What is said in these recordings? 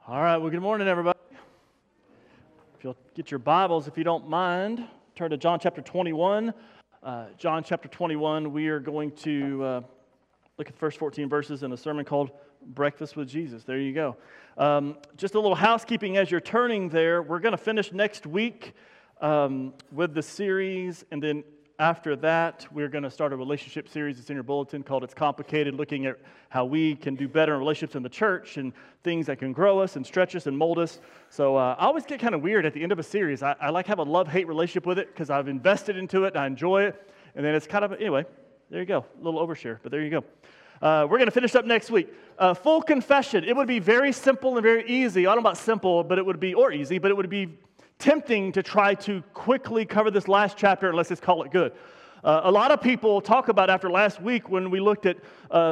All right, well, good morning, everybody. If you'll get your Bibles, if you don't mind, turn to John chapter 21. John chapter 21, we are going to look at the first 14 verses in a sermon called Breakfast with Jesus. There you go. Just a little housekeeping as you're turning there. We're going to finish next week with the series, and then after that, we're going to start a relationship series that's in your bulletin called It's Complicated, looking at how we can do better in relationships in the church and things that can grow us and stretch us and mold us. So I always get kind of weird at the end of a series. I like have a love-hate relationship with it because I've invested into it and I enjoy it. And then it's kind of, anyway, there you go. A little overshare, but there you go. We're going to finish up next week. Full confession. It would be very simple and very easy. I don't know about simple, but it would be, or easy, but it would be tempting to try to quickly cover this last chapter and let's just call it good. A lot of people talk about after last week when we looked at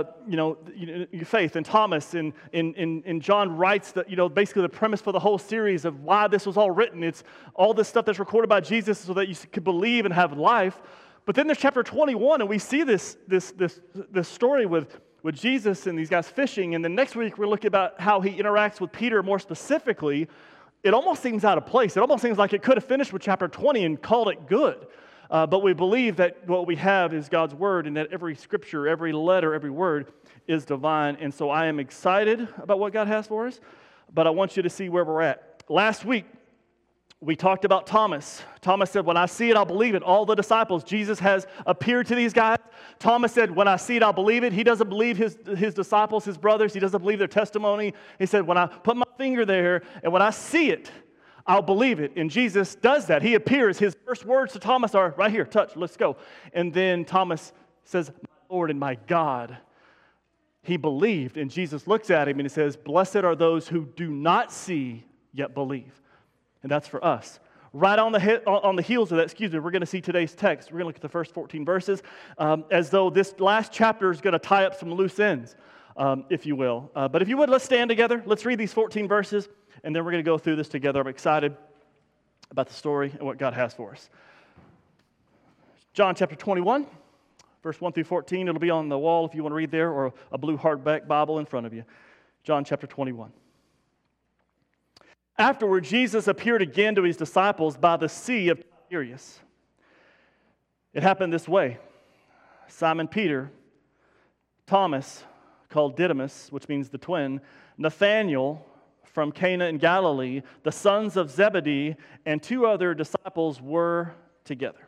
faith and Thomas and John writes that basically the premise for the whole series of why this was all written. It's all this stuff that's recorded by Jesus so that you could believe and have life. But then there's chapter 21 and we see this story with Jesus and these guys fishing. And then next week we're looking about how he interacts with Peter more specifically. It almost seems out of place. It almost seems like it could have finished with chapter 20 and called it good. But we believe that what we have is God's Word and that every scripture, every letter, every word is divine. And so I am excited about what God has for us, but I want you to see where we're at. Last week, we talked about Thomas. Thomas said, when I see it, I'll believe it. All the disciples, Jesus has appeared to these guys. Thomas said, when I see it, I'll believe it. He doesn't believe his disciples, his brothers. He doesn't believe their testimony. He said, when I put my finger there and when I see it, I'll believe it. And Jesus does that. He appears. His first words to Thomas are, right here, touch, let's go. And then Thomas says, my Lord and my God. He believed. And Jesus looks at him and he says, blessed are those who do not see yet believe. And that's for us. Right on the heels of that, we're going to see today's text. We're going to look at the first 14 verses as though this last chapter is going to tie up some loose ends, if you will. But if you would, let's stand together. Let's read these 14 verses, and then we're going to go through this together. I'm excited about the story and what God has for us. John chapter 21, verse 1 through 14. It'll be on the wall if you want to read there, or a blue hardback Bible in front of you. John chapter 21. Afterward, Jesus appeared again to his disciples by the Sea of Tiberias. It happened this way. Simon Peter, Thomas, called Didymus, which means the twin, Nathanael from Cana in Galilee, the sons of Zebedee, and two other disciples were together.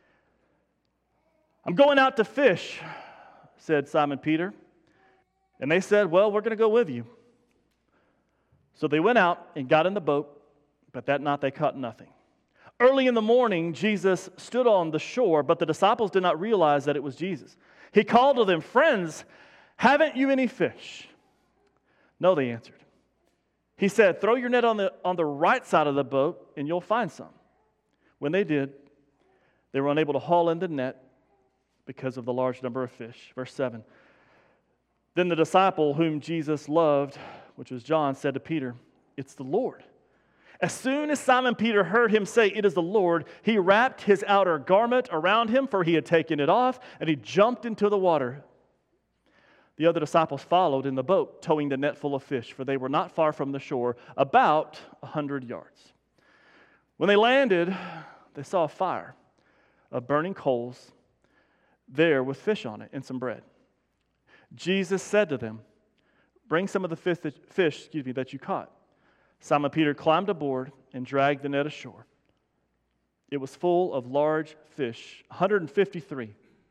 I'm going out to fish, said Simon Peter. And they said, well, we're going to go with you. So they went out and got in the boat, but that night they caught nothing. Early in the morning, Jesus stood on the shore, but the disciples did not realize that it was Jesus. He called to them, friends, haven't you any fish? No, they answered. He said, throw your net on the right side of the boat, and you'll find some. When they did, they were unable to haul in the net because of the large number of fish. Verse 7. Then the disciple whom Jesus loved, which was John, said to Peter, it's the Lord. As soon as Simon Peter heard him say, it is the Lord, he wrapped his outer garment around him, for he had taken it off, and he jumped into the water. The other disciples followed in the boat, towing the net full of fish, for they were not far from the shore, about 100 yards. When they landed, they saw a fire of burning coals there with fish on it and some bread. Jesus said to them, bring some of the fish that you caught. Simon Peter climbed aboard and dragged the net ashore. It was full of large fish, 153.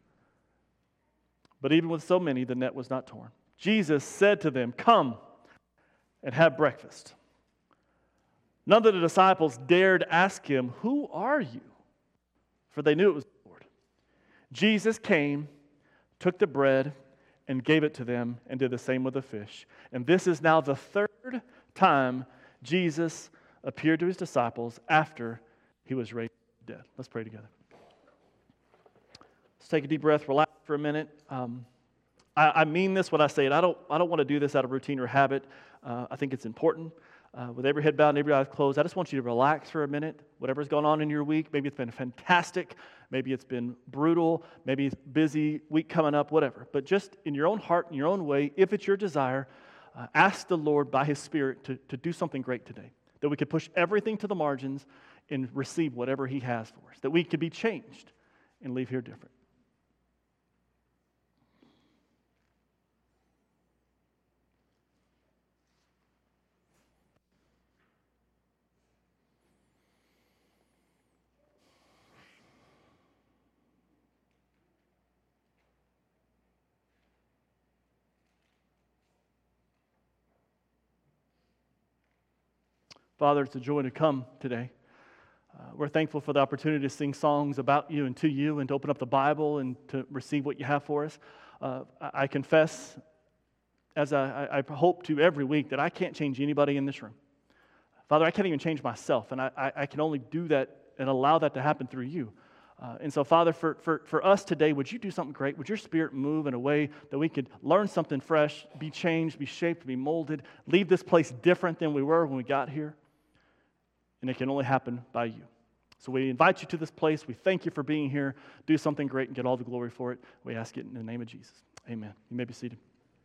But even with so many, the net was not torn. Jesus said to them, come and have breakfast. None of the disciples dared ask him, who are you? For they knew it was the Lord. Jesus came, took the bread, and gave it to them, and did the same with the fish. And this is now the third time Jesus appeared to his disciples after he was raised from the dead. Let's pray together. Let's take a deep breath, relax for a minute. I mean this when I say it. I don't want to do this out of routine or habit. I think it's important. With every head bowed and every eye closed, I just want you to relax for a minute. Whatever's going on in your week, maybe it's been fantastic, maybe it's been brutal, maybe it's busy week coming up, whatever. But just in your own heart, in your own way, if it's your desire, ask the Lord by His Spirit to do something great today, that we could push everything to the margins and receive whatever He has for us, that we could be changed and leave here different. Father, it's a joy to come today. We're thankful for the opportunity to sing songs about you and to you and to open up the Bible and to receive what you have for us. I confess, as I hope to every week, that I can't change anybody in this room. Father, I can't even change myself, and I can only do that and allow that to happen through you. And so, Father, for us today, would you do something great? Would your Spirit move in a way that we could learn something fresh, be changed, be shaped, be molded, leave this place different than we were when we got here? And it can only happen by you. So we invite you to this place. We thank you for being here. Do something great and get all the glory for it. We ask it in the name of Jesus. Amen. You may be seated.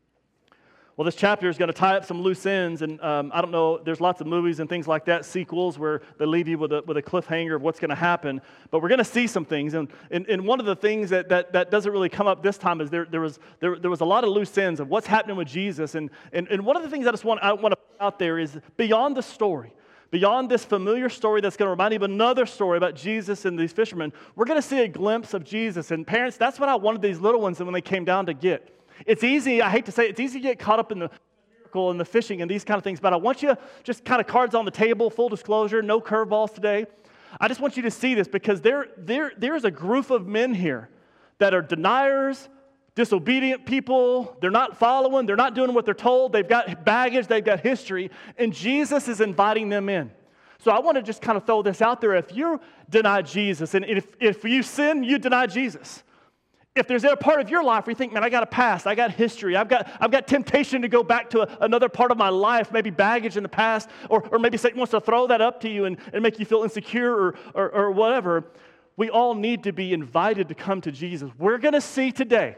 Well, this chapter is going to tie up some loose ends, and I don't know, there's lots of movies and things like that, sequels, where they leave you with a cliffhanger of what's going to happen, but we're going to see some things, and one of the things that doesn't really come up this time is there was a lot of loose ends of what's happening with Jesus, and one of the things I want to put out there is beyond the story, beyond this familiar story that's going to remind you of another story about Jesus and these fishermen, we're going to see a glimpse of Jesus. And parents, that's what I wanted these little ones when they came down to get. It's easy, I hate to say it, it's easy to get caught up in the miracle and the fishing and these kind of things, but I want you just kind of cards on the table, full disclosure, no curveballs today. I just want you to see this because there's a group of men here that are deniers, disobedient people. They're not following. They're not doing what they're told. They've got baggage. They've got history. And Jesus is inviting them in. So I want to just kind of throw this out there. If you deny Jesus, and if you sin, you deny Jesus. If there's a part of your life where you think, man, I got a past, I got history, I've got temptation to go back to another part of my life, maybe baggage in the past, or maybe Satan wants to throw that up to you and make you feel insecure or whatever, we all need to be invited to come to Jesus. We're going to see today,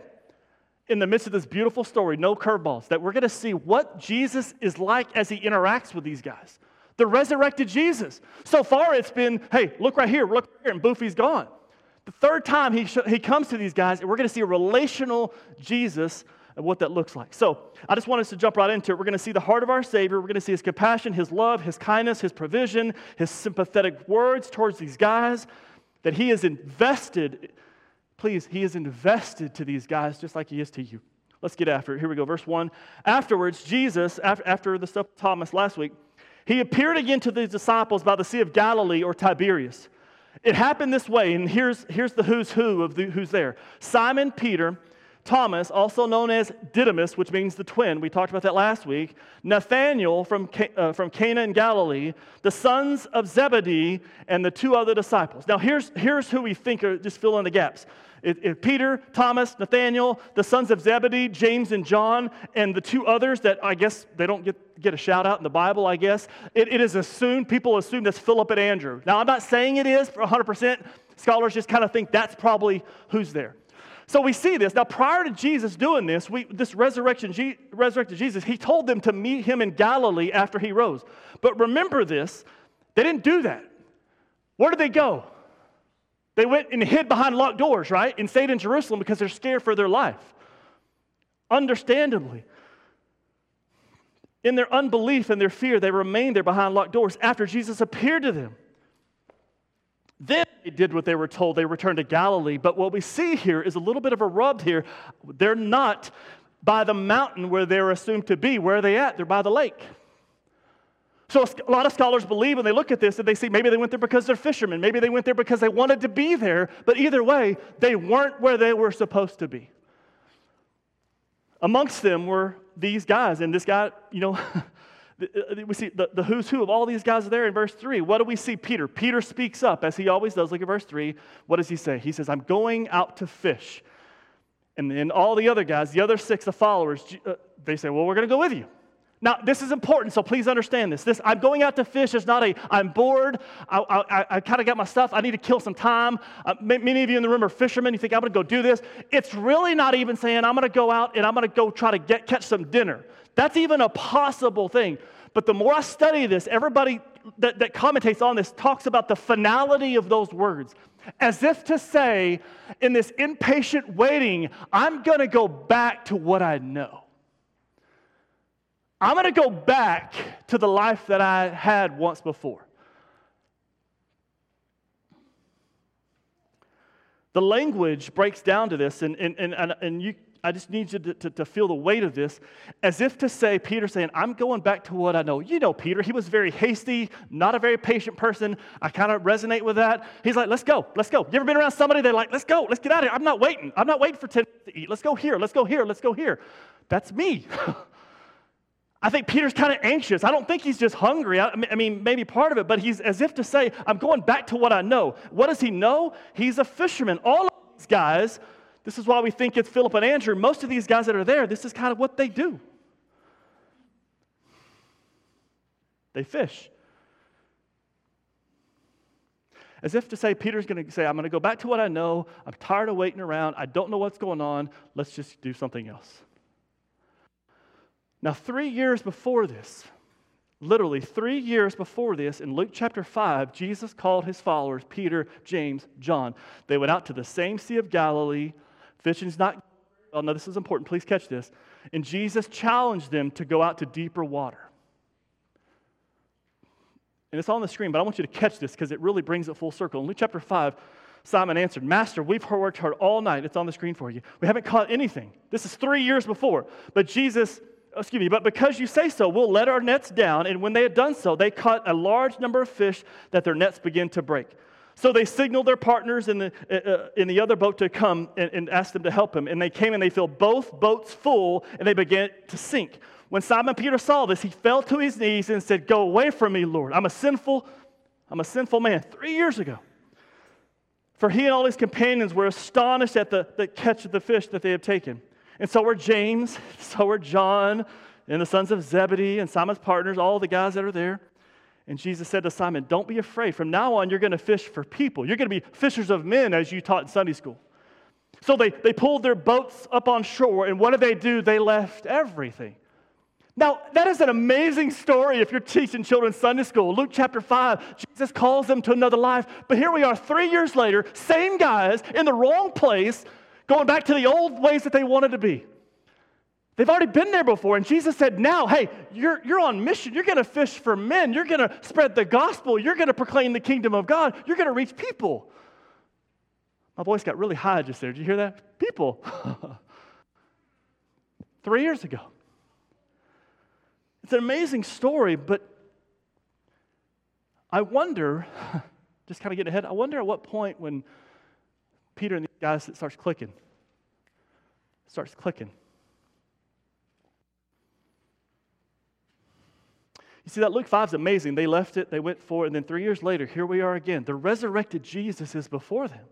in the midst of this beautiful story, no curveballs, that we're going to see what Jesus is like as He interacts with these guys. The resurrected Jesus. So far it's been, hey, look right here, and boof, He's gone. The third time he comes to these guys, and we're going to see a relational Jesus and what that looks like. So I just want us to jump right into it. We're going to see the heart of our Savior. We're going to see His compassion, His love, His kindness, His provision, His sympathetic words towards these guys, that He is invested. Please, He is invested to these guys just like He is to you. Let's get after it. Here we go, verse 1. Afterwards, Jesus, after the stuff with Thomas last week, He appeared again to the disciples by the Sea of Galilee or Tiberias. It happened this way, and here's the who's who of who's there. Simon Peter, Thomas, also known as Didymus, which means the twin. We talked about that last week. Nathanael from Cana in Galilee, the sons of Zebedee, and the two other disciples. Now, here's who we think are, just fill in the gaps. Peter, Thomas, Nathanael, the sons of Zebedee, James and John, and the two others that I guess they don't get a shout out in the Bible, I guess. It is assumed, people assume that's Philip and Andrew. Now, I'm not saying it is 100%. Scholars just kind of think that's probably who's there. So we see this. Now, prior to Jesus doing this, this resurrected Jesus, He told them to meet Him in Galilee after He rose. But remember this, they didn't do that. Where did they go? They went and hid behind locked doors, right? And stayed in Jerusalem because they're scared for their life. Understandably. In their unbelief and their fear, they remained there behind locked doors after Jesus appeared to them. Then they did what they were told. They returned to Galilee. But what we see here is a little bit of a rub here. They're not by the mountain where they're assumed to be. Where are they at? They're by the lake. So a lot of scholars believe, and they look at this, and they see maybe they went there because they're fishermen. Maybe they went there because they wanted to be there. But either way, they weren't where they were supposed to be. Amongst them were these guys. And this guy, we see the who's who of all these guys are there in verse 3. What do we see? Peter. Peter speaks up, as he always does. Look at verse 3. What does he say? He says, I'm going out to fish. And then all the other guys, the other 6, the followers, they say, well, we're going to go with you. Now, this is important, so please understand this. I'm going out to fish is not I'm bored, I kind of got my stuff, I need to kill some time. Many of you in the room are fishermen, you think, I'm going to go do this. It's really not even saying I'm going to go out and I'm going to go try to catch some dinner. That's even a possible thing. But the more I study this, everybody that commentates on this talks about the finality of those words, as if to say, in this impatient waiting, I'm going to go back to what I know. I'm going to go back to the life that I had once before. The language breaks down to this, and I just need you to feel the weight of this, as if to say, Peter saying, I'm going back to what I know. You know Peter, he was very hasty, not a very patient person. I kind of resonate with that. He's like, let's go. You ever been around somebody, they're like, let's go, let's get out of here. I'm not waiting for 10 minutes to eat. Let's go here. That's me. I think Peter's kind of anxious. I don't think he's just hungry. I mean, maybe part of it, but he's as if to say, I'm going back to what I know. What does he know? He's a fisherman. All of these guys, this is why we think it's Philip and Andrew. Most of these guys that are there, this is kind of what they do. They fish. As if to say, Peter's going to say, I'm going to go back to what I know. I'm tired of waiting around. I don't know what's going on. Let's just do something else. Now, 3 years before this, literally 3 years before this, in Luke chapter 5, Jesus called his followers, Peter, James, John. They went out to the same Sea of Galilee. Fishing's not, oh no, this is important, please catch this. And Jesus challenged them to go out to deeper water. And it's on the screen, but I want you to catch this because it really brings it full circle. In Luke chapter 5, Simon answered, Master, we've worked hard all night. It's on the screen for you. We haven't caught anything. This is 3 years before. But because you say so, we'll let our nets down. And when they had done so, they caught a large number of fish that their nets began to break. So they signaled their partners in the other boat to come and ask them to help him. And they came and they filled both boats full, and they began to sink. When Simon Peter saw this, he fell to his knees and said, Go away from me, Lord. I'm a sinful man. 3 years ago. For he and all his companions were astonished at the catch of the fish that they had taken. And so were James, so were John, and the sons of Zebedee, and Simon's partners, all the guys that are there. And Jesus said to Simon, don't be afraid. From now on, you're going to fish for people. You're going to be fishers of men, as you taught in Sunday school. So they pulled their boats up on shore, and what did they do? They left everything. Now, that is an amazing story if you're teaching children Sunday school. Luke chapter 5, Jesus calls them to another life. But here we are 3 years later, same guys in the wrong place, going back to the old ways that they wanted to be. They've already been there before, and Jesus said, now, hey, you're on mission. You're going to fish for men. You're going to spread the gospel. You're going to proclaim the kingdom of God. You're going to reach people. My voice got really high just there. Did you hear that? People. 3 years ago. It's an amazing story, but I wonder, just kind of getting ahead, I wonder at what point when Peter and these guys, it starts clicking. You see, that Luke 5 is amazing. They left it, they went for it, and then 3 years later, here we are again. The resurrected Jesus is before them.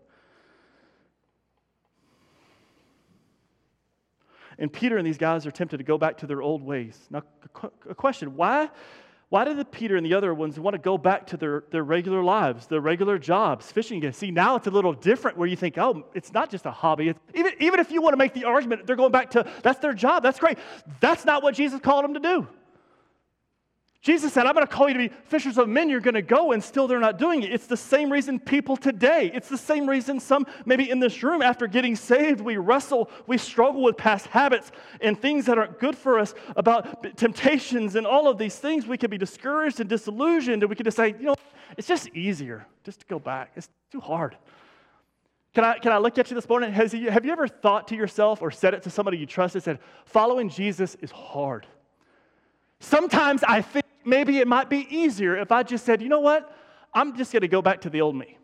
And Peter and these guys are tempted to go back to their old ways. Now, a question, why did Peter and the other ones want to go back to their regular lives, their regular jobs, fishing again? See, now it's a little different where you think, oh, it's not just a hobby. Even if you want to make the argument, they're going back to, that's their job, that's great. That's not what Jesus called them to do. Jesus said, I'm going to call you to be fishers of men. You're going to go, and still they're not doing it. It's the same reason people today, it's the same reason some, maybe in this room, after getting saved, we struggle with past habits and things that aren't good for us, about temptations and all of these things. We can be discouraged and disillusioned, and we can just say, it's just easier just to go back. It's too hard. Can I look at you this morning? Have you ever thought to yourself or said it to somebody you trusted, said, following Jesus is hard? Sometimes I think maybe it might be easier if I just said, you know what? I'm just going to go back to the old me.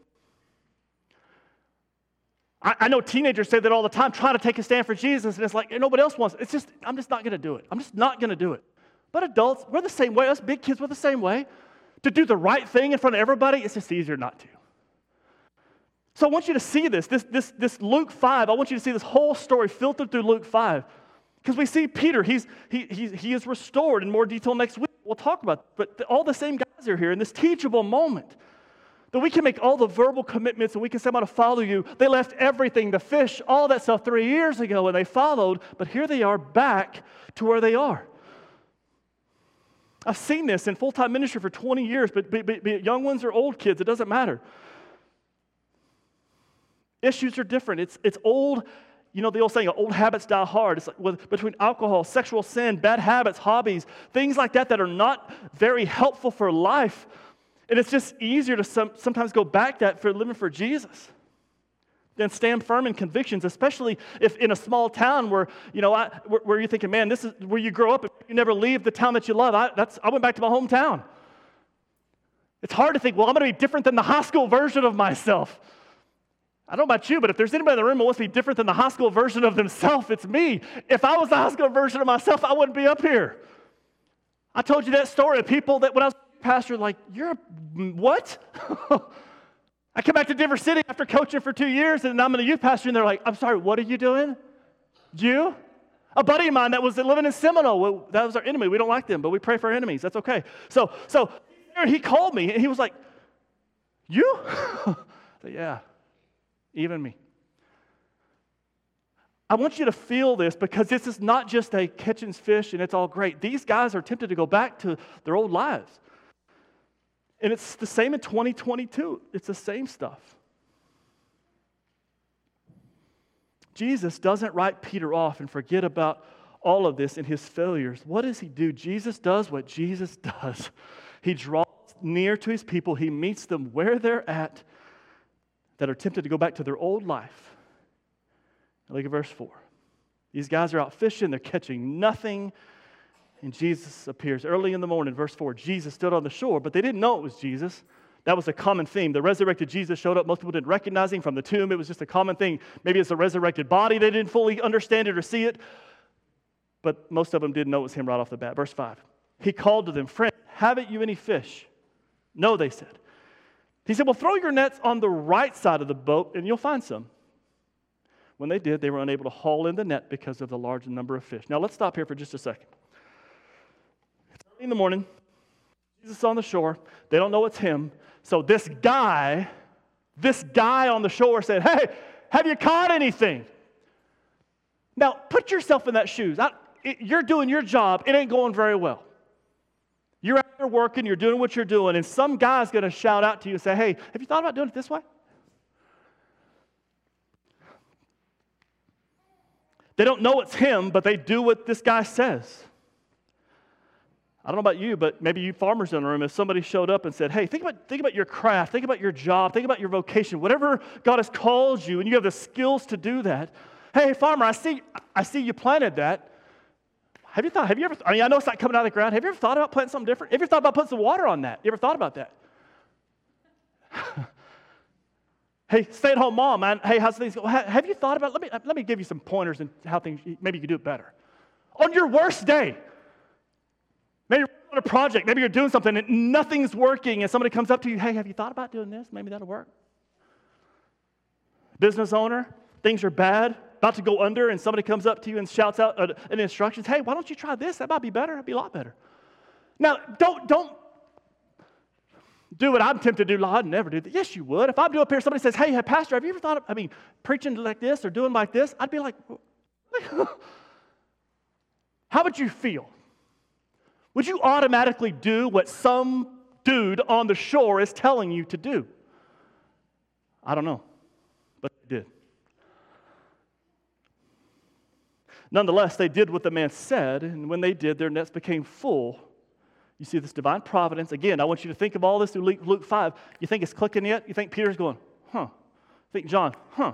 I know teenagers say that all the time, trying to take a stand for Jesus, and it's like nobody else wants it. I'm just not going to do it. I'm just not going to do it. But adults, we're the same way. Us big kids, we're the same way. To do the right thing in front of everybody, it's just easier not to. So I want you to see this Luke 5. I want you to see this whole story filtered through Luke 5. Because we see Peter, he is restored in more detail next week. We'll talk about it. But all the same guys are here in this teachable moment. That we can make all the verbal commitments and we can say, I'm going to follow you. They left everything, the fish, all that stuff 3 years ago, and they followed. But here they are back to where they are. I've seen this in full-time ministry for 20 years, but be it young ones or old kids, it doesn't matter. Issues are different. It's old, the old saying, old habits die hard. It's like between alcohol, sexual sin, bad habits, hobbies, things like that are not very helpful for life. And it's just easier to sometimes go back for living for Jesus than stand firm in convictions, especially if in a small town where you're thinking, man, this is where you grow up and you never leave the town that you love. I went back to my hometown. It's hard to think, well, I'm going to be different than the high school version of myself. I don't know about you, but if there's anybody in the room who wants to be different than the high school version of themselves, it's me. If I was the high school version of myself, I wouldn't be up here. I told you that story of people that when I was a pastor, like, you're what? I came back to Denver City after coaching for 2 years, and I'm in a youth pastor, and they're like, I'm sorry, what are you doing? You? A buddy of mine that was living in Seminole, that was our enemy. We don't like them, but we pray for our enemies. That's okay. So he called me, and he was like, you? I said, yeah, even me. I want you to feel this because this is not just a catching fish and it's all great. These guys are tempted to go back to their old lives. And it's the same in 2022. It's the same stuff. Jesus doesn't write Peter off and forget about all of this and his failures. What does he do? Jesus does what Jesus does. He draws near to his people. He meets them where they're at that are tempted to go back to their old life. Look at verse 4. These guys are out fishing. They're catching nothing. And Jesus appears early in the morning. Verse 4, Jesus stood on the shore, but they didn't know it was Jesus. That was a common theme. The resurrected Jesus showed up. Most people didn't recognize him from the tomb. It was just a common thing. Maybe it's a resurrected body. They didn't fully understand it or see it. But most of them didn't know it was him right off the bat. Verse 5, he called to them, friend, haven't you any fish? No, they said. He said, well, throw your nets on the right side of the boat and you'll find some. When they did, they were unable to haul in the net because of the large number of fish. Now, let's stop here for just a second. It's early in the morning. Jesus is on the shore. They don't know it's him. So this guy on the shore said, hey, have you caught anything? Now, put yourself in that shoes. You're doing your job. It ain't going very well. You're out there working. You're doing what you're doing. And some guy's going to shout out to you and say, hey, have you thought about doing it this way? They don't know it's him, but they do what this guy says. I don't know about you, but maybe you farmers in the room, if somebody showed up and said, hey, think about your craft, think about your job, think about your vocation, whatever God has called you, and you have the skills to do that. Hey, farmer, I see you planted that. I know it's not coming out of the ground. Have you ever thought about planting something different? Have you ever thought about putting some water on that? You ever thought about that? Hey, stay-at-home mom, man. Hey, how's things going? Have you thought about, let me give you some pointers and how things, maybe you could do it better. On your worst day, maybe you're on a project, maybe you're doing something and nothing's working and somebody comes up to you, hey, have you thought about doing this? Maybe that'll work. Business owner, things are bad, about to go under, and somebody comes up to you and shouts out an instructions, hey, why don't you try this? That might be better. It'd be a lot better. Now, don't do what I'm tempted to do. I'd never do that. Yes, you would. If I'm up here, somebody says, hey, pastor, have you ever thought of, preaching like this or doing like this? I'd be like, how would you feel? Would you automatically do what some dude on the shore is telling you to do? I don't know, but they did. Nonetheless, they did what the man said, and when they did, their nets became full. You see this divine providence. Again, I want you to think of all this through Luke 5. You think it's clicking yet? You think Peter's going, huh? Think John, huh?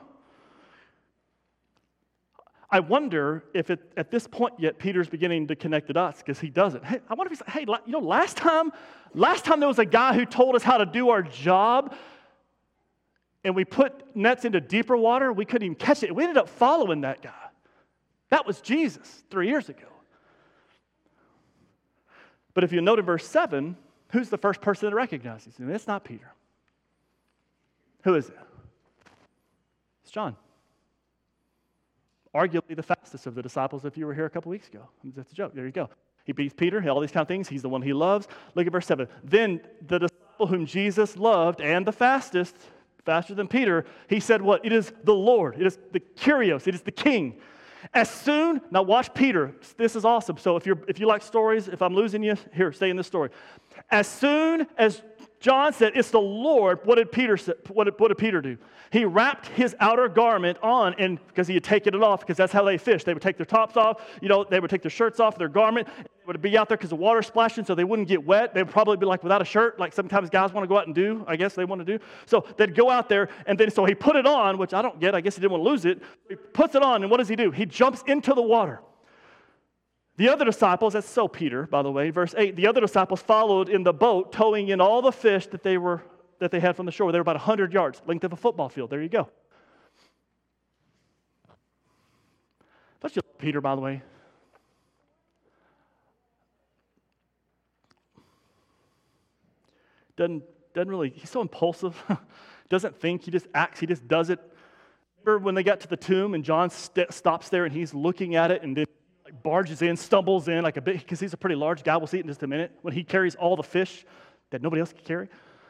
I wonder if at this point yet Peter's beginning to connect the dots because he doesn't. Hey, I wonder if he's like, hey, last time there was a guy who told us how to do our job and we put nets into deeper water, we couldn't even catch it. We ended up following that guy. That was Jesus 3 years ago. But if you note in verse 7, who's the first person that recognizes him? It's not Peter. Who is it? It's John. Arguably the fastest of the disciples if you were here a couple weeks ago. That's a joke. There you go. He beats Peter, all these kind of things. He's the one he loves. Look at verse 7. Then the disciple whom Jesus loved and the fastest, faster than Peter, he said what? It is the Lord. It is the Kyrios. It is the King. Now watch Peter. This is awesome. So if you like stories, if I'm losing you, here, stay in this story. As soon as John said, "It's the Lord," what did Peter do? He wrapped his outer garment on, and because he had taken it off, because that's how they fished. They would take their tops off, they would take their shirts off, their garment. They would be out there because the water's splashing, so they wouldn't get wet. They would probably be like without a shirt, like sometimes guys want to go out and do. I guess they want to do. So they'd go out there, and then so he put it on, which I don't get. I guess he didn't want to lose it. He puts it on, and what does he do? He jumps into the water. The other disciples, that's so Peter, by the way, verse 8, the other disciples followed in the boat, towing in all the fish that they had from the shore. They were about 100 yards, length of a football field. There you go. Don't you love Peter, by the way? Doesn't really, he's so impulsive. Doesn't think, he just acts, he just does it. Remember when they got to the tomb and John stops there and he's looking at it and then barges in, stumbles in like a bit, because he's a pretty large guy. We'll see it in just a minute. When he carries all the fish that nobody else can carry.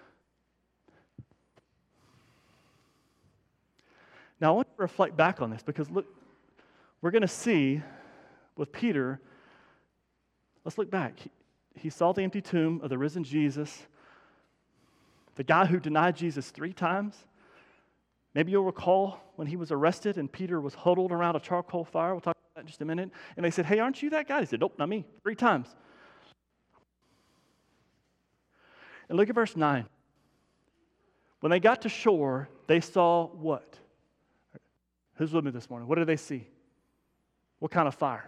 Now, I want to reflect back on this because look, we're going to see with Peter, let's look back. He saw the empty tomb of the risen Jesus, the guy who denied Jesus 3 times. Maybe you'll recall when he was arrested and Peter was huddled around a charcoal fire. We'll talk about that in just a minute. And they said, "Hey, aren't you that guy?" He said, "Nope, not me." 3 times. And look at verse 9. When they got to shore, they saw what? Who's with me this morning? What did they see? What kind of fire?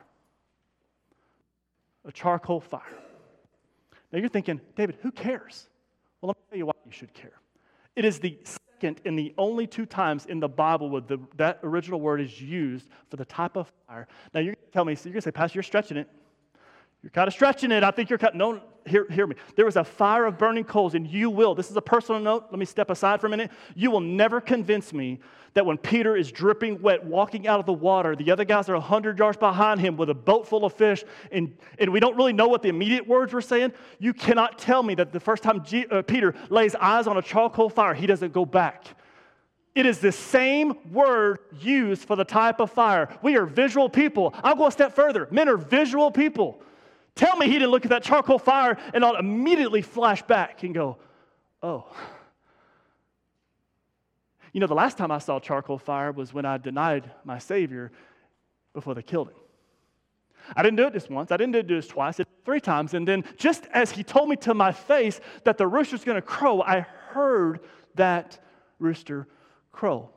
A charcoal fire. Now you're thinking, David, who cares? Well, let me tell you why you should care. It is the second and the only 2 times in the Bible where that original word is used for the type of fire. Now you're going to tell me, so you're going to say, "Pastor, you're stretching it. You're kind of stretching it. I think you're no, hear me. There was a fire of burning coals, and you will." This is a personal note. Let me step aside for a minute. You will never convince me that when Peter is dripping wet, walking out of the water, the other guys are 100 yards behind him with a boat full of fish, and we don't really know what the immediate words were saying. You cannot tell me that the first time Peter lays eyes on a charcoal fire, he doesn't go back. It is the same word used for the type of fire. We are visual people. I'll go a step further. Men are visual people. Tell me he didn't look at that charcoal fire and not immediately flash back and go, "Oh." You know, the last time I saw charcoal fire was when I denied my Savior before they killed him. I didn't do it just once. I didn't do it just twice. I did it 3 times. And then just as he told me to my face that the rooster's going to crow, I heard that rooster crow.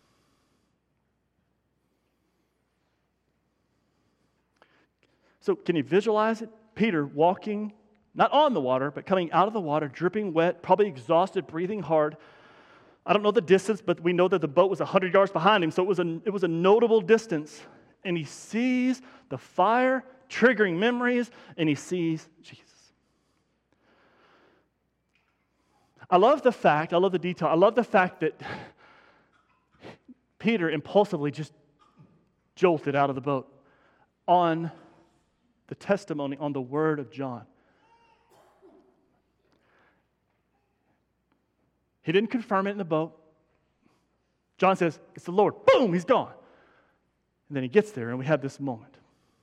So can you visualize it? Peter walking, not on the water, but coming out of the water, dripping wet, probably exhausted, breathing hard. I don't know the distance, but we know that the boat was 100 yards behind him, so it was a notable distance. And he sees the fire triggering memories, and he sees Jesus. I love the detail. I love the fact that Peter impulsively just jolted out of the boat on the testimony, on the word of John. He didn't confirm it in the boat. John says, "It's the Lord." Boom, he's gone. And then he gets there, and we have this moment.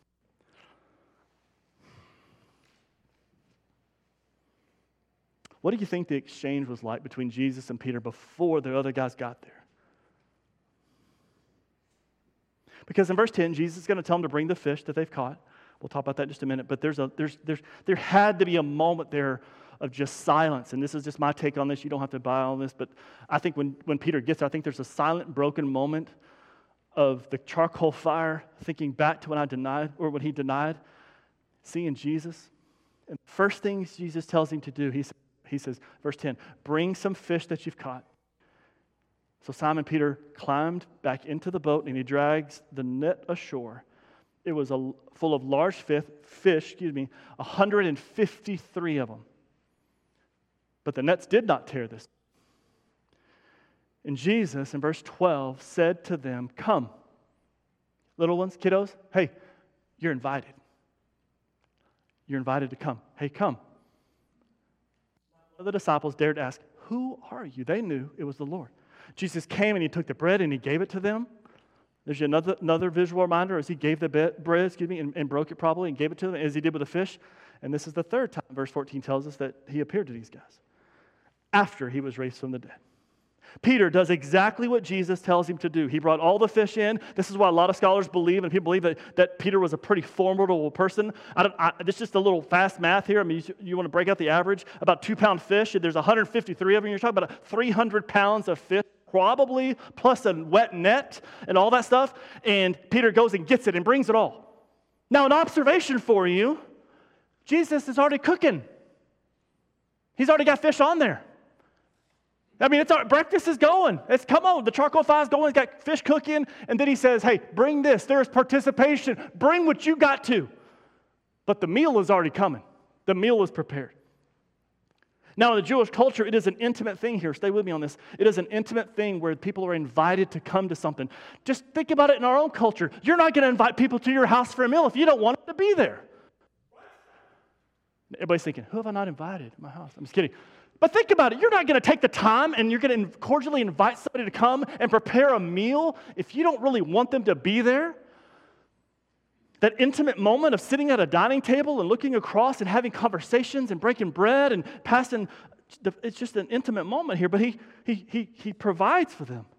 What do you think the exchange was like between Jesus and Peter before the other guys got there? Because in verse 10, Jesus is going to tell them to bring the fish that they've caught. We'll talk about that in just a minute. But there had to be a moment there of just silence. And this is just my take on this. You don't have to buy all this. But I think when Peter gets there, I think there's a silent, broken moment of the charcoal fire, thinking back to when he denied, seeing Jesus. And the first thing Jesus tells him to do, he says, verse 10, "Bring some fish that you've caught." So Simon Peter climbed back into the boat and he drags the net ashore. It was full of large fish, 153 of them. But the nets did not tear this. And Jesus, in verse 12, said to them, "Come, little ones, kiddos, hey, you're invited. You're invited to come. Hey, come." The disciples dared ask, "Who are you?" They knew it was the Lord. Jesus came and he took the bread and he gave it to them. There's another visual reminder as he gave the bread, and broke it probably and gave it to them as he did with the fish. And this is the third time, verse 14 tells us, that he appeared to these guys after he was raised from the dead. Peter does exactly what Jesus tells him to do. He brought all the fish in. This is why a lot of scholars believe, and people believe that Peter was a pretty formidable person. This is just a little fast math here. I mean, you want to break out the average, about 2-pound fish. There's 153 of them. You're talking about 300 pounds of fish, probably, plus a wet net and all that stuff. And Peter goes and gets it and brings it all. Now, an observation for you, Jesus is already cooking. He's already got fish on there. I mean, breakfast is going. Come on, the charcoal fire's going. He's got fish cooking. And then he says, hey, bring this. There's participation. Bring what you got to. But the meal is already coming. The meal is prepared. Now, in the Jewish culture, it is an intimate thing here. Stay with me on this. It is an intimate thing where people are invited to come to something. Just think about it in our own culture. You're not going to invite people to your house for a meal if you don't want them to be there. Everybody's thinking, who have I not invited to my house? I'm just kidding. But think about it. You're not going to take the time and you're going to cordially invite somebody to come and prepare a meal if you don't really want them to be there. That intimate moment of sitting at a dining table and looking across and having conversations and breaking bread and passing, it's just an intimate moment here, but he provides for them.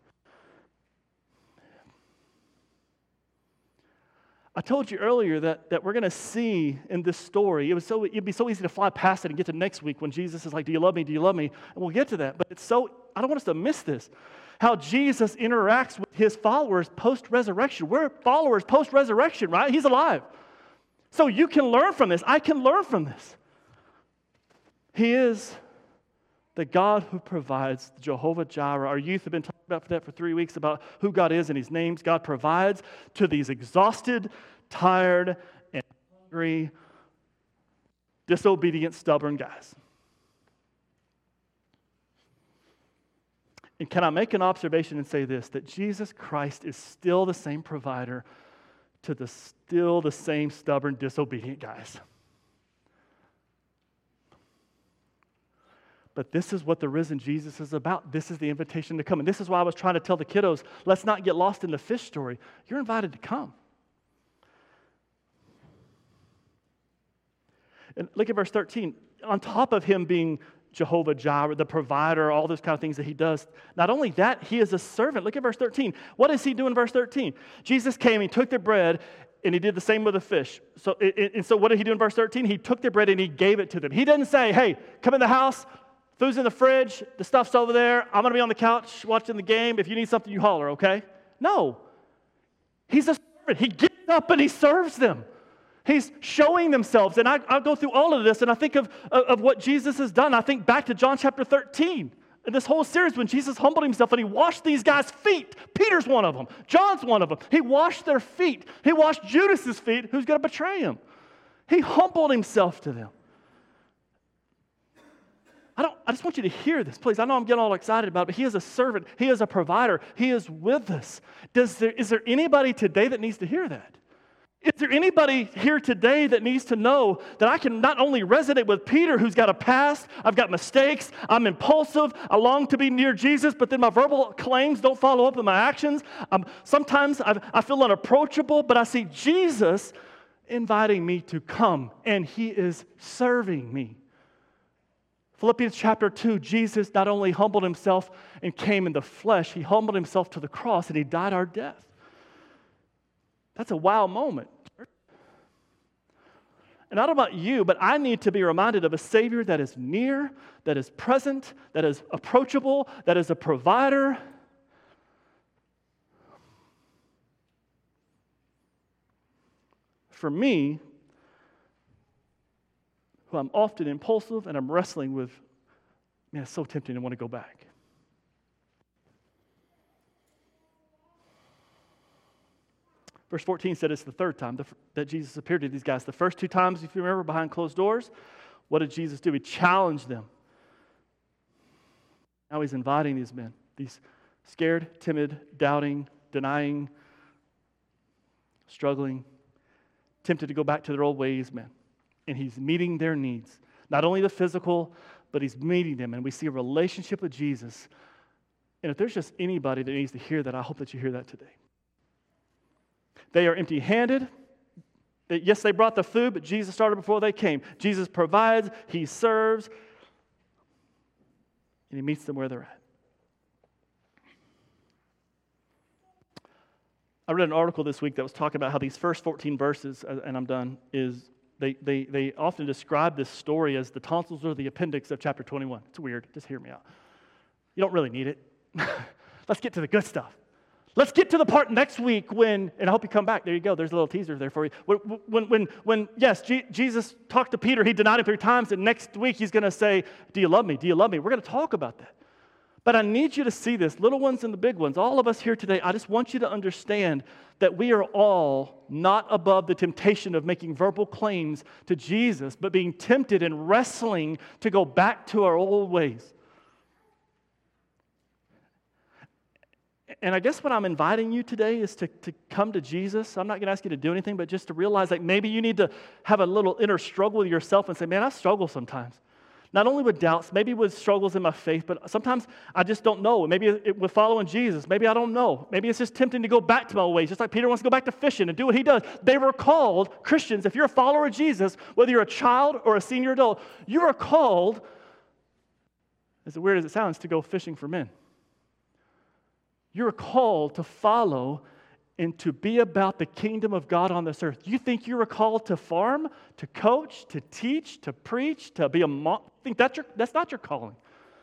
I told you earlier that we're going to see in this story, it'd be so easy to fly past it and get to next week when Jesus is like, do you love me? Do you love me? And we'll get to that. But I don't want us to miss this, how Jesus interacts with his followers post-resurrection. We're followers post-resurrection, right? He's alive. So you can learn from this. I can learn from this. He is the God who provides, Jehovah Jireh. Our youth have been talking about that for 3 weeks, about who God is and his names. God provides to these exhausted, tired, and hungry, disobedient, stubborn guys. And can I make an observation and say this, that Jesus Christ is still the same provider to still the same stubborn, disobedient guys. But this is what the risen Jesus is about. This is the invitation to come. And this is why I was trying to tell the kiddos, let's not get lost in the fish story. You're invited to come. And look at verse 13. On top of him being Jehovah Jireh, the provider, all those kind of things that he does, not only that, he is a servant. Look at verse 13. What does he do in verse 13? Jesus came, he took the bread, and he did the same with the fish. So what did he do in verse 13? He took the bread and he gave it to them. He didn't say, hey, come in the house, food's in the fridge, the stuff's over there, I'm going to be on the couch watching the game. If you need something, you holler, okay? No. He's a servant. He gets up and he serves them. He's showing themselves. And I'll go through all of this, and I think of what Jesus has done. I think back to John chapter 13. In this whole series, when Jesus humbled himself and he washed these guys' feet. Peter's one of them. John's one of them. He washed their feet. He washed Judas's feet, who's going to betray him. He humbled himself to them. I just want you to hear this, please. I know I'm getting all excited about it, but he is a servant. He is a provider. He is with us. Is there anybody today that needs to hear that? Is there anybody here today that needs to know that I can not only resonate with Peter, who's got a past, I've got mistakes, I'm impulsive, I long to be near Jesus, but then my verbal claims don't follow up with my actions. Sometimes I feel unapproachable, but I see Jesus inviting me to come, and he is serving me. Philippians chapter 2, Jesus not only humbled himself and came in the flesh, he humbled himself to the cross, and he died our death. That's a wow moment. And I don't know about you, but I need to be reminded of a Savior that is near, that is present, that is approachable, that is a provider. For me, who I'm often impulsive and I'm wrestling with, man, it's so tempting to want to go back. Verse 14 said it's the third time that Jesus appeared to these guys. The first two times, if you remember, behind closed doors, what did Jesus do? He challenged them. Now he's inviting these men, these scared, timid, doubting, denying, struggling, tempted to go back to their old ways, men. And he's meeting their needs. Not only the physical, but he's meeting them. And we see a relationship with Jesus. And if there's just anybody that needs to hear that, I hope that you hear that today. They are empty-handed. Yes, they brought the food, but Jesus started before they came. Jesus provides, He serves, and He meets them where they're at. I read an article this week that was talking about how these first 14 verses, and I'm done, is they often describe this story as the tonsils or the appendix of chapter 21. It's weird. Just hear me out. You don't really need it. Let's get to the good stuff. Let's get to the part next week when, and I hope you come back. There you go. There's a little teaser there for you. When yes, Jesus talked to Peter. He denied him 3 times, and next week He's going to say, do you love me? Do you love me? We're going to talk about that. But I need you to see this, little ones and the big ones. All of us here today, I just want you to understand that we are all not above the temptation of making verbal claims to Jesus, but being tempted and wrestling to go back to our old ways. And I guess what I'm inviting you today is to come to Jesus. I'm not going to ask you to do anything, but just to realize that maybe you need to have a little inner struggle with yourself and say, man, I struggle sometimes. Not only with doubts, maybe with struggles in my faith, but sometimes I just don't know. Maybe with following Jesus, maybe I don't know. Maybe it's just tempting to go back to my ways, just like Peter wants to go back to fishing and do what he does. They were called, Christians, if you're a follower of Jesus, whether you're a child or a senior adult, you are called, as weird as it sounds, to go fishing for men. You're called to follow and to be about the kingdom of God on this earth. You think you're called to farm, to coach, to teach, to preach, to be a mom? Think that's not your calling.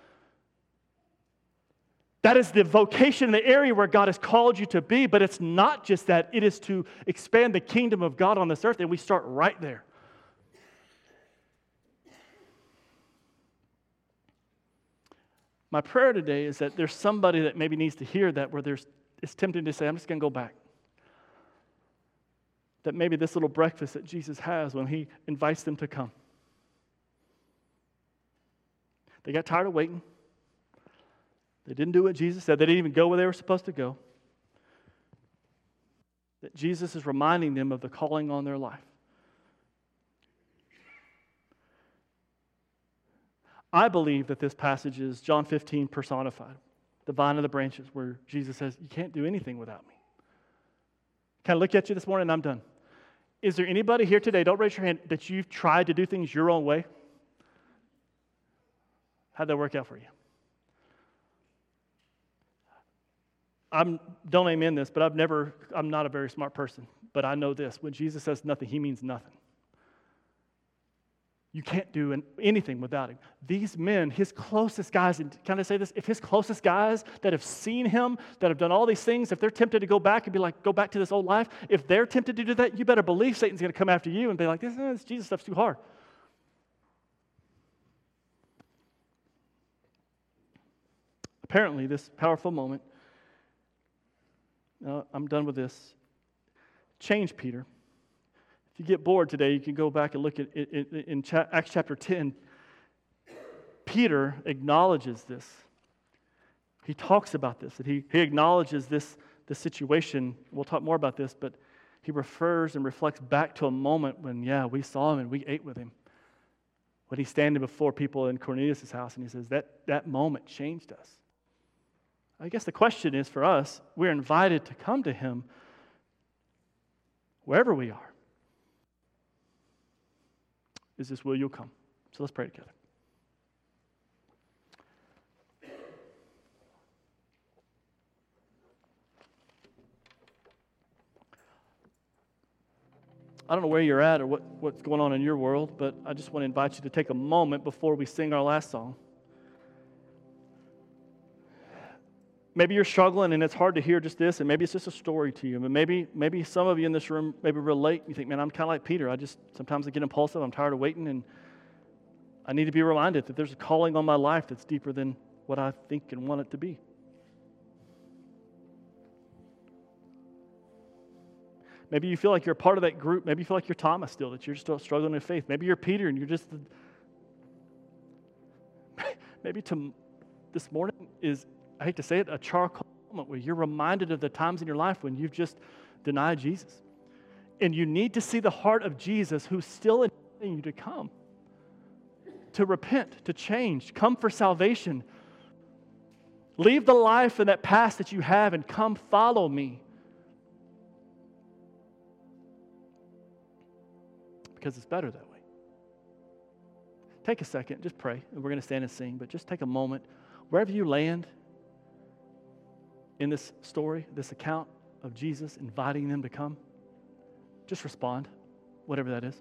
That is the vocation, the area where God has called you to be, but it's not just that. It is to expand the kingdom of God on this earth, and we start right there. My prayer today is that there's somebody that maybe needs to hear that where it's tempting to say, I'm just going to go back. That maybe this little breakfast that Jesus has when He invites them to come. They got tired of waiting. They didn't do what Jesus said. They didn't even go where they were supposed to go. That Jesus is reminding them of the calling on their life. I believe that this passage is John 15 personified, the vine and the branches, where Jesus says, you can't do anything without me. Can I look at you this morning and I'm done? Is there anybody here today, don't raise your hand, that you've tried to do things your own way? How'd that work out for you? Don't amen this, but I'm not a very smart person, but I know this. When Jesus says nothing, He means nothing. You can't do anything without Him. These men, His closest guys, and can I say this? If His closest guys that have seen Him, that have done all these things, if they're tempted to go back and be like, go back to this old life, if they're tempted to do that, you better believe Satan's going to come after you and be like, this Jesus stuff's too hard. Apparently, this powerful moment, I'm done with this, changed Peter. If you get bored today, you can go back and look at it in Acts chapter 10. Peter acknowledges this. He talks about this, that he acknowledges this situation. We'll talk more about this, but he refers and reflects back to a moment when, we saw Him and we ate with Him. When He's standing before people in Cornelius' house, and he says, that moment changed us. I guess the question is for us, we're invited to come to Him wherever we are. Is this will you'll come? So let's pray together. I don't know where you're at or what's going on in your world, but I just want to invite you to take a moment before we sing our last song. Maybe you're struggling and it's hard to hear just this, and maybe it's just a story to you. But maybe some of you in this room maybe relate. You think, man, I'm kind of like Peter. Sometimes I get impulsive. I'm tired of waiting, and I need to be reminded that there's a calling on my life that's deeper than what I think and want it to be. Maybe you feel like you're a part of that group. Maybe you feel like you're Thomas still, that you're still struggling in faith. Maybe you're Peter and you're just maybe this morning is, I hate to say it, a charcoal moment where you're reminded of the times in your life when you've just denied Jesus. And you need to see the heart of Jesus who's still inviting you to come, to repent, to change, come for salvation. Leave the life and that past that you have and come follow me. because it's better that way. Take a second, just pray, and we're going to stand and sing, but just take a moment, wherever you land in this story, this account of Jesus inviting them to come, just respond, whatever that is.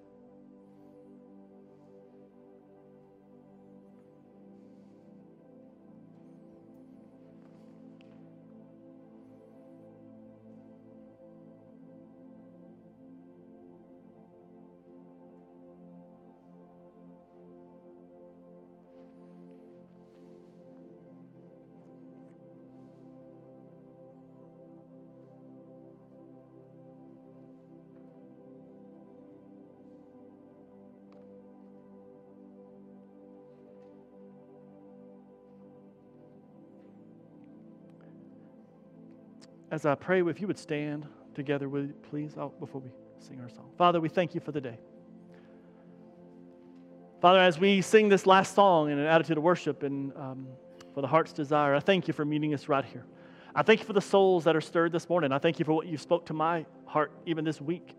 As I pray, if you would stand together with, please, before we sing our song. Father, we thank you for the day. Father, as we sing this last song in an attitude of worship and for the heart's desire, I thank you for meeting us right here. I thank you for the souls that are stirred this morning. I thank you for what you spoke to my heart even this week.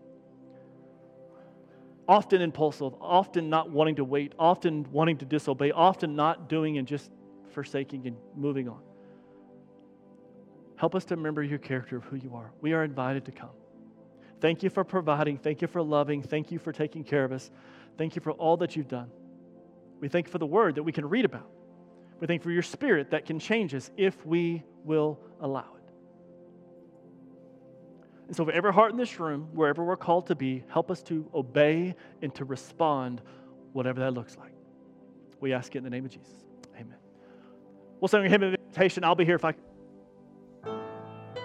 Often impulsive, often not wanting to wait, often wanting to disobey, often not doing and just forsaking and moving on. Help us to remember your character of who you are. We are invited to come. Thank you for providing. Thank you for loving. Thank you for taking care of us. Thank you for all that you've done. We thank you for the word that we can read about. We thank you for your spirit that can change us if we will allow it. And so for every heart in this room, wherever we're called to be, help us to obey and to respond, whatever that looks like. We ask it in the name of Jesus. Amen. We'll sing a hymn of invitation. I'll be here if I can.